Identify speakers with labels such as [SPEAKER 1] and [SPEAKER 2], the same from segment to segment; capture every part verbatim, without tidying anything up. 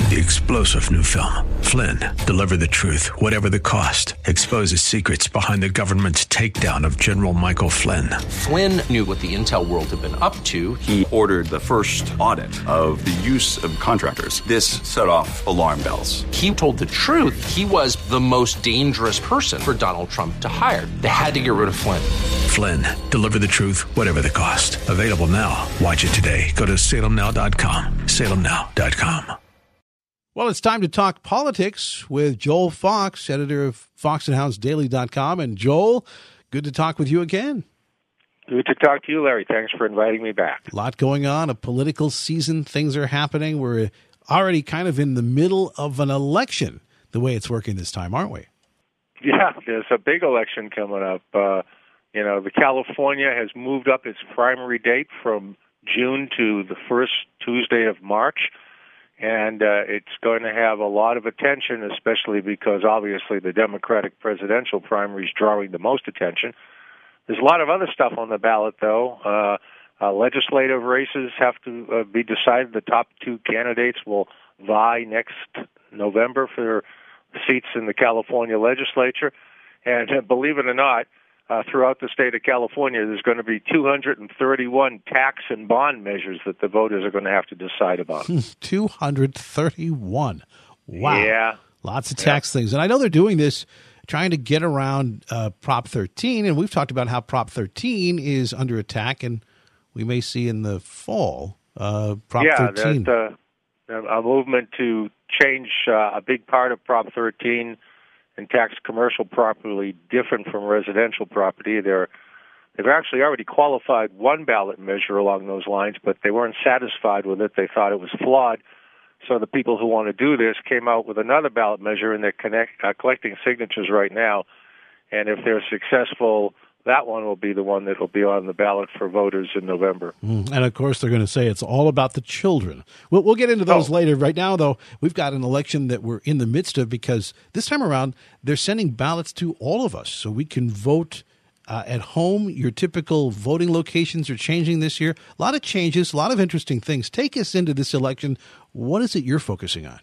[SPEAKER 1] The explosive new film, Flynn, deliver the truth, whatever the cost. Exposes secrets behind the government's takedown of General Michael Flynn.
[SPEAKER 2] Flynn knew what the intel world had been up to.
[SPEAKER 3] He ordered the first audit of the use of contractors. This set off alarm bells.
[SPEAKER 2] He told the truth. He was the most dangerous person for Donald Trump to hire. They had to get rid of Flynn.
[SPEAKER 1] Flynn, deliver the truth, whatever the cost. Available now. Watch it today. Go to salem now dot com. salem now dot com.
[SPEAKER 4] Well, it's time to talk politics with Joel Fox, editor of fox and hounds daily dot com. And Joel, good to talk with you again.
[SPEAKER 5] Good to talk to you, Larry. Thanks for inviting me back.
[SPEAKER 4] A lot going on, a political season. Things are happening. We're already kind of in the middle of an election, the way it's working this time, aren't we?
[SPEAKER 5] Yeah, there's a big election coming up. Uh, you know, the California has moved up its primary date from June to the first Tuesday of March. And uh, it's going to have a lot of attention, especially because obviously the Democratic presidential primary is drawing the most attention. There's a lot of other stuff on the ballot, though. Uh, uh, legislative races have to uh, be decided. The top two candidates will vie next November for seats in the California legislature. And uh, believe it or not, Uh, throughout the state of California, there's going to be two hundred thirty-one tax and bond measures that the voters are going to have to decide about.
[SPEAKER 4] two hundred thirty-one. Wow.
[SPEAKER 5] Yeah.
[SPEAKER 4] Lots of tax yeah. things. And I know they're doing this, trying to get around uh, Prop thirteen, and we've talked about how Prop thirteen is under attack, and we may see in the fall uh, Prop
[SPEAKER 5] yeah,
[SPEAKER 4] thirteen.
[SPEAKER 5] Yeah, uh, a movement to change uh, a big part of Prop thirteen and tax commercial property different from residential property. They're, they've actually already qualified one ballot measure along those lines, but they weren't satisfied with it. They thought it was flawed. So the people who want to do this came out with another ballot measure, and they're connect, uh, collecting signatures right now. And if they're successful, that one will be the one that will be on the ballot for voters in November.
[SPEAKER 4] Mm, and, of course, they're going to say it's all about the children. We'll, we'll get into those
[SPEAKER 5] oh.
[SPEAKER 4] later. Right now, though, we've got an election that we're in the midst of because this time around, they're sending ballots to all of us so we can vote uh, at home. Your typical voting locations are changing this year. A lot of changes, a lot of interesting things. Take us into this election. What is it you're focusing on?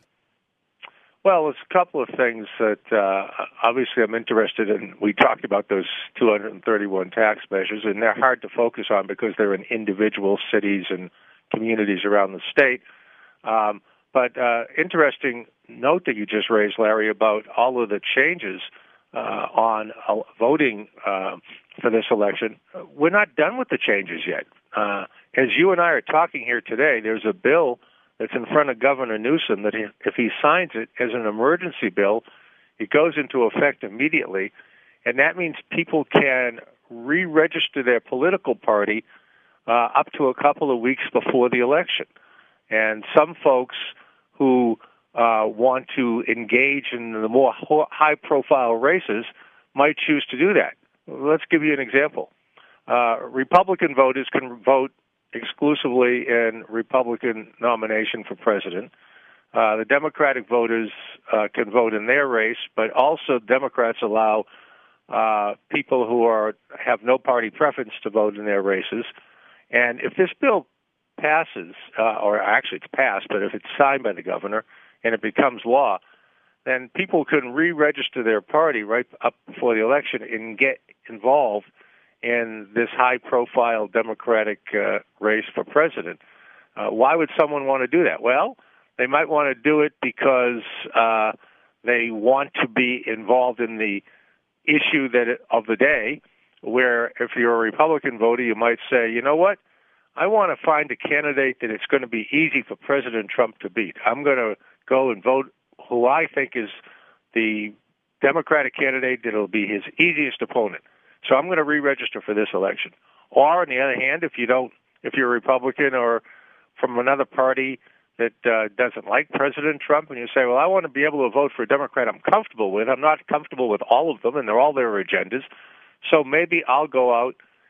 [SPEAKER 5] Well, it's a couple of things that uh, obviously I'm interested in. We talked about those two hundred thirty-one tax measures, and they're hard to focus on because they're in individual cities and communities around the state. Um, but uh, interesting note that you just raised, Larry, about all of the changes uh, on uh, voting uh, for this election. We're not done with the changes yet. Uh, as you and I are talking here today, there's a bill that's in front of Governor Newsom that he, if he signs it as an emergency bill, it goes into effect immediately, and that means people can re-register their political party uh, up to a couple of weeks before the election. And some folks who uh, want to engage in the more high-profile races might choose to do that. Let's give you an example. Uh, Republican voters can vote exclusively in Republican nomination for president. Uh, the Democratic voters uh, can vote in their race, but also Democrats allow uh, people who are have no party preference to vote in their races. And if this bill passes, uh, or actually it's passed, but if it's signed by the governor and it becomes law, then people can re-register their party right up before the election and get involved in this high-profile Democratic uh, race for president. Uh, why would someone want to do that? Well, they might want to do it because uh, they want to be involved in the issue that it, of the day, where if you're a Republican voter, you might say, you know what, I want to find a candidate that it's going to be easy for President Trump to beat. I'm going to go and vote who I think is the Democratic candidate that will be his easiest opponent. So I'm going to re-register for this election. Or, on the other hand, if you don't, if you're a Republican or from another party that uh, doesn't like President Trump, and you say, well, I want to be able to vote for a Democrat I'm comfortable with. I'm not comfortable with all of them, and they're all their agendas. So maybe I'll go out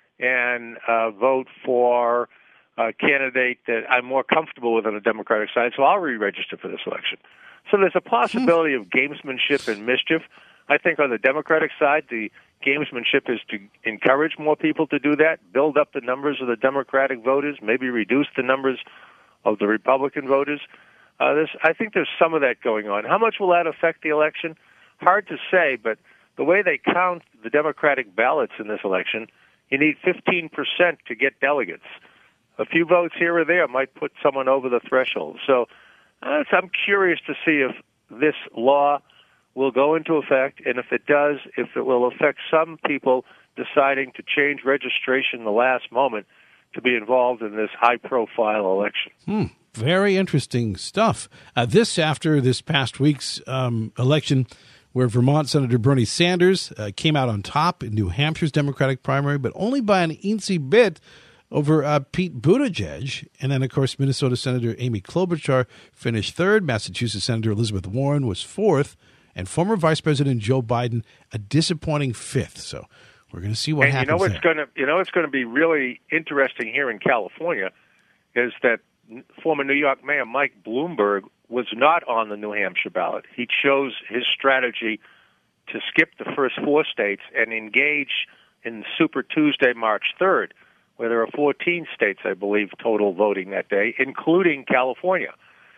[SPEAKER 5] and uh, vote for a candidate that I'm more comfortable with on the Democratic side, so I'll re-register for this election. So there's a possibility of gamesmanship and mischief. I think on the Democratic side, the gamesmanship is to encourage more people to do that, build up the numbers of the Democratic voters, maybe reduce the numbers of the Republican voters. Uh, this, I think there's some of that going on. How much will that affect the election? Hard to say, but the way they count the Democratic ballots in this election, you need fifteen percent to get delegates. A few votes here or there might put someone over the threshold. So uh, I'm curious to see if this law will go into effect, and if it does, if it will affect some people deciding to change registration in the last moment to be involved in this high-profile election.
[SPEAKER 4] Hmm. Very interesting stuff. Uh, this after this past week's um, election where Vermont Senator Bernie Sanders uh, came out on top in New Hampshire's Democratic primary, but only by an eensy bit over uh, Pete Buttigieg. And then, of course, Minnesota Senator Amy Klobuchar finished third. Massachusetts Senator Elizabeth Warren was fourth. And former Vice President Joe Biden, a disappointing fifth. So we're going to see what
[SPEAKER 5] and
[SPEAKER 4] happens
[SPEAKER 5] you know what's
[SPEAKER 4] there.
[SPEAKER 5] going to you know what's going to be really interesting here in California is that former New York Mayor Mike Bloomberg was not on the New Hampshire ballot. He chose his strategy to skip the first four states and engage in Super Tuesday, March third, where there are fourteen states, I believe, total voting that day, including California.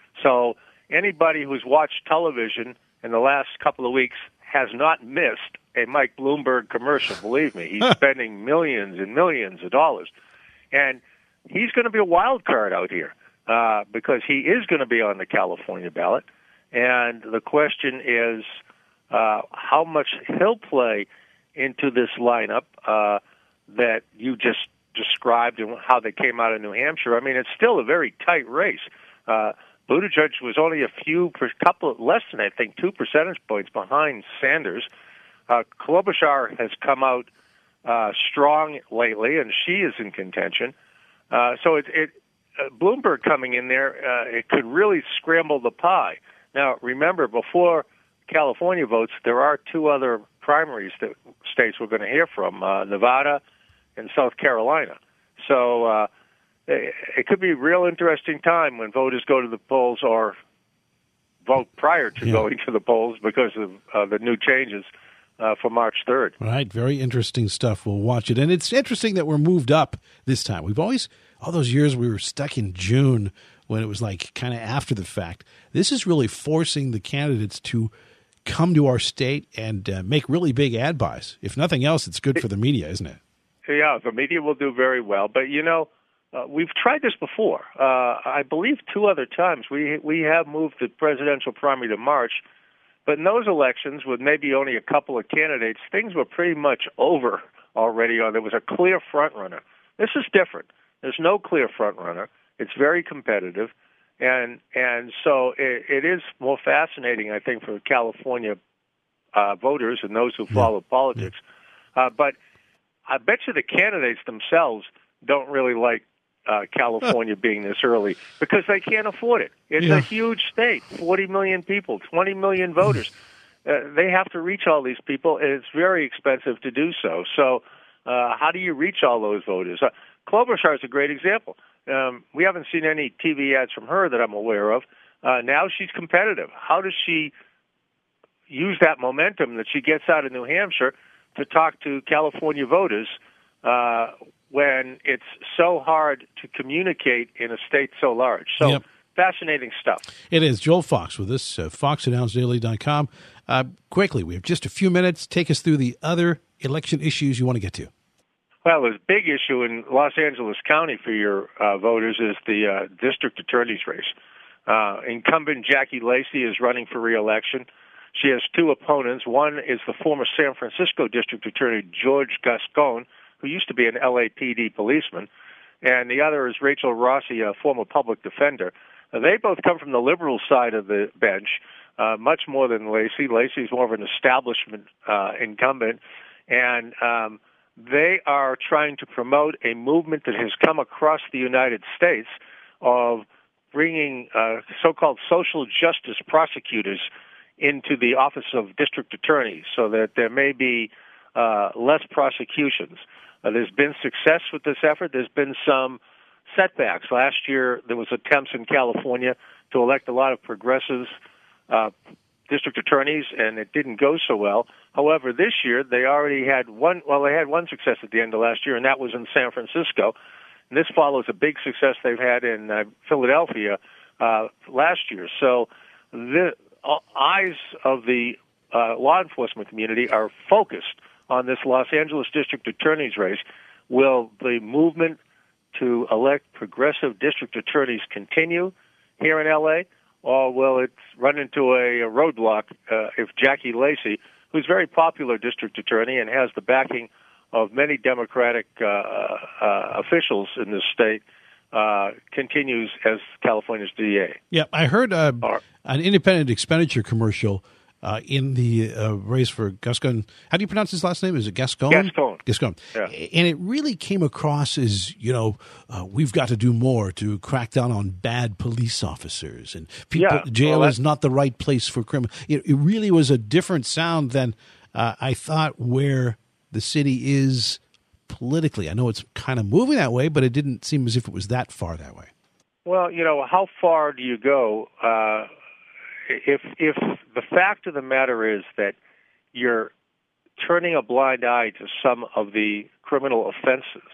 [SPEAKER 5] So anybody who's watched television in the last couple of weeks has not missed a Mike Bloomberg commercial. Believe me, he's spending millions and millions of dollars. And he's going to be a wild card out here uh, because he is going to be on the California ballot. And the question is uh, how much he'll play into this lineup uh, that you just described and how they came out of New Hampshire. I mean, it's still a very tight race. Uh, Buttigieg was only a few, per couple, less than I think two percentage points behind Sanders. Uh, Klobuchar has come out uh, strong lately, and she is in contention. Uh, so it, it uh, Bloomberg coming in there, uh, it could really scramble the pie. Now, remember, before California votes, there are two other primaries that states we're going to hear from: uh, Nevada and South Carolina. So. Uh, It could be a real interesting time when voters go to the polls or vote prior to yeah. going to the polls because of uh, the new changes uh, for March third.
[SPEAKER 4] Right. Very interesting stuff. We'll watch it. And it's interesting that we're moved up this time. We've always, all those years we were stuck in June when it was like kind of after the fact. This is really forcing the candidates to come to our state and uh, make really big ad buys. If nothing else, it's good for the media, isn't it?
[SPEAKER 5] Yeah, the media will do very well. But, you know, Uh, we've tried this before. Uh, I believe two other times. We we have moved the presidential primary to March, but in those elections with maybe only a couple of candidates, things were pretty much over already, or there was a clear front runner. This is different. There's no clear front runner. It's very competitive, and and so it, it is more fascinating, I think, for California uh, voters and those who follow yeah. politics. Uh, but I bet you the candidates themselves don't really like Uh, California being this early because they can't afford it. It's yeah. a huge state, forty million people, twenty million voters. Uh, they have to reach all these people, and it's very expensive to do so. So uh, how do you reach all those voters? Uh, Klobuchar is a great example. Um, we haven't seen any T V ads from her that I'm aware of. Uh, now she's competitive. How does she use that momentum that she gets out of New Hampshire to talk to California voters uh, when it's so hard to communicate in a state so large? So yep. fascinating stuff.
[SPEAKER 4] It is. Joel Fox with us, uh, fox at hounds daily dot com. Uh, quickly, we have just a few minutes. Take us through the other election issues you want to get to.
[SPEAKER 5] Well, the big issue in Los Angeles County for your uh, voters is the uh, district attorney's race. Uh, incumbent Jackie Lacey is running for re-election. She has two opponents. One is the former San Francisco district attorney, George Gascon, who used to be an L A P D policeman, and the other is Rachel Rossi, a former public defender. Uh, they both come from the liberal side of the bench, uh, much more than Lacey. Lacey is more of an establishment uh, incumbent, and um, they are trying to promote a movement that has come across the United States of bringing uh, so-called social justice prosecutors into the office of district attorneys so that there may be uh, less prosecutions. Uh, there's been success with this effort. There's been some setbacks. Last year, there was attempts in California to elect a lot of progressives uh, district attorneys, and it didn't go so well. However, this year, they already had one, well, they had one success at the end of last year, and that was in San Francisco. And this follows a big success they've had in uh, Philadelphia uh, last year. So the uh, eyes of the uh, law enforcement community are focused on this Los Angeles district attorney's race. Will the movement to elect progressive district attorneys continue here in L A, or will it run into a, a roadblock uh, if Jackie Lacey, who's a very popular district attorney and has the backing of many Democratic uh, uh, officials in this state, uh, continues as California's D A?
[SPEAKER 4] Yeah, I heard uh,
[SPEAKER 5] or,
[SPEAKER 4] an independent expenditure commercial Uh, in the uh, race for Gascon. How do you pronounce his last name? Is it Gascon?
[SPEAKER 5] Gascon.
[SPEAKER 4] Gascon.
[SPEAKER 5] Yeah.
[SPEAKER 4] And it really came across as, you know, uh, we've got to do more to crack down on bad police officers. And people,
[SPEAKER 5] Yeah,
[SPEAKER 4] jail
[SPEAKER 5] well,
[SPEAKER 4] is not the right place for criminals. It, it really was a different sound than uh, I thought where the city is politically. I know it's kind of moving that way, but it didn't seem as if it was that far that way.
[SPEAKER 5] Well, you know, how far do you go? Uh, If if the fact of the matter is that you're turning a blind eye to some of the criminal offenses,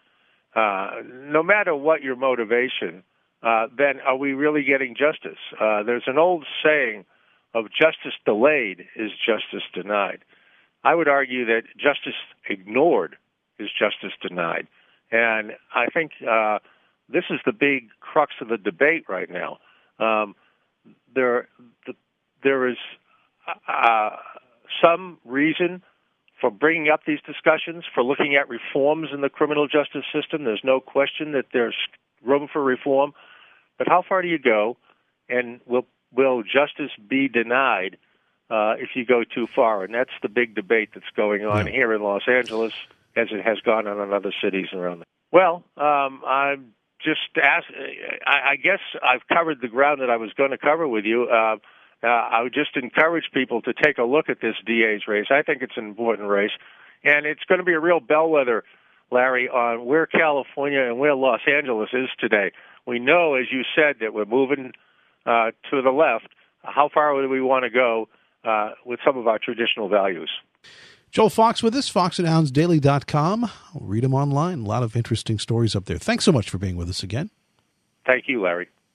[SPEAKER 5] uh, no matter what your motivation, uh, then are we really getting justice? Uh, there's an old saying of justice delayed is justice denied. I would argue that justice ignored is justice denied. And I think uh, this is the big crux of the debate right now. Um, There, the, there is uh, some reason for bringing up these discussions, for looking at reforms in the criminal justice system. There's no question that there's room for reform. But how far do you go, and will will justice be denied uh, if you go too far? And that's the big debate that's going on
[SPEAKER 4] yeah.
[SPEAKER 5] here in Los Angeles, as it has gone on in other cities around there. Well, um, I'm just ask. I, I guess I've covered the ground that I was going to cover with you. Uh, uh, I would just encourage people to take a look at this D A's race. I think it's an important race, and it's going to be a real bellwether, Larry, on where California and where Los Angeles is today. We know, as you said, that we're moving uh, to the left. How far do we want to go uh, with some of our traditional values?
[SPEAKER 4] Joel Fox with us, fox and hounds daily dot com. Read them online. A lot of interesting stories up there. Thanks so much for being with us again.
[SPEAKER 5] Thank you, Larry.